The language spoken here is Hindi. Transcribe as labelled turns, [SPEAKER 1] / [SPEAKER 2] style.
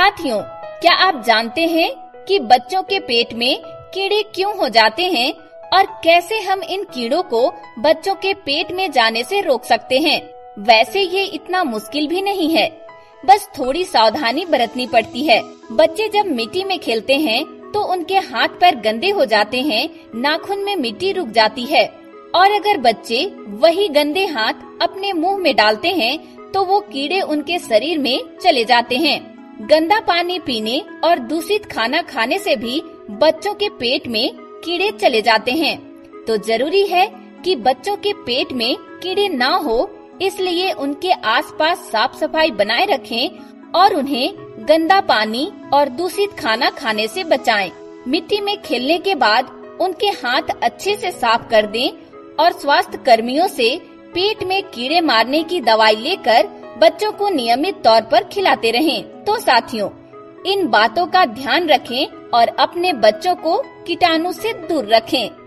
[SPEAKER 1] साथियों, क्या आप जानते हैं कि बच्चों के पेट में कीड़े क्यों हो जाते हैं और कैसे हम इन कीड़ों को बच्चों के पेट में जाने से रोक सकते हैं? वैसे ये इतना मुश्किल भी नहीं है, बस थोड़ी सावधानी बरतनी पड़ती है। बच्चे जब मिट्टी में खेलते हैं तो उनके हाथ पैर गंदे हो जाते हैं, नाखून में मिट्टी रुक जाती है और अगर बच्चे वही गंदे हाथ अपने मुंह में डालते हैं तो वो कीड़े उनके शरीर में चले जाते हैं। गंदा पानी पीने और दूषित खाना खाने से भी बच्चों के पेट में कीड़े चले जाते हैं। तो जरूरी है कि बच्चों के पेट में कीड़े ना हो, इसलिए उनके आसपास साफ सफाई बनाए रखें और उन्हें गंदा पानी और दूषित खाना खाने से बचाएं। मिट्टी में खेलने के बाद उनके हाथ अच्छे से साफ कर दें और स्वास्थ्य कर्मियों से पेट में कीड़े मारने की दवाई लेकर बच्चों को नियमित तौर पर खिलाते रहें। तो साथियों, इन बातों का ध्यान रखें और अपने बच्चों को कीटाणु से दूर रखें।